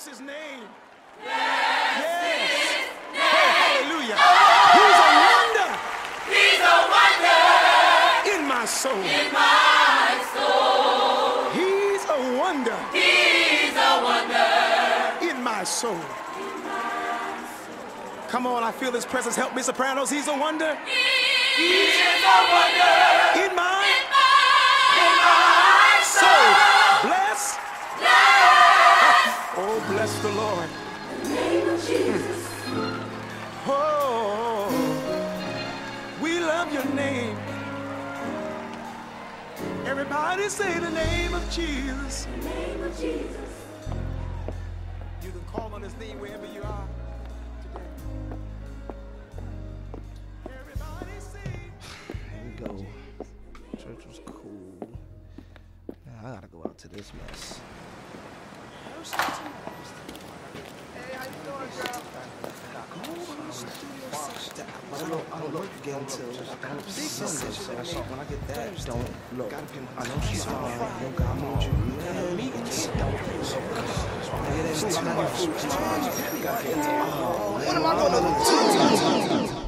Bless his name. Bless Yes. his Oh, name. hallelujah. Oh, He's a wonder he's a wonder in my soul. in my soul. He's a wonder He's a wonder in my soul. in my soul. Come on, I feel his presence. Help me, sopranos. He's a wonder He is a wonder in my soul. soul. Bless. Bless Oh, bless the Lord. the name of Jesus. Oh, we love your name. Everybody say the name of Jesus. The name of Jesus. You can call on his name wherever you are today. Everybody say. Here we go. Church was cool. Now I gotta go out to this mess. Hey, how you doing, girl? I don't look again till Sunday, so when I get that, don't look. I know she's fine. No God moved you. It is tonight. What am I gonna do?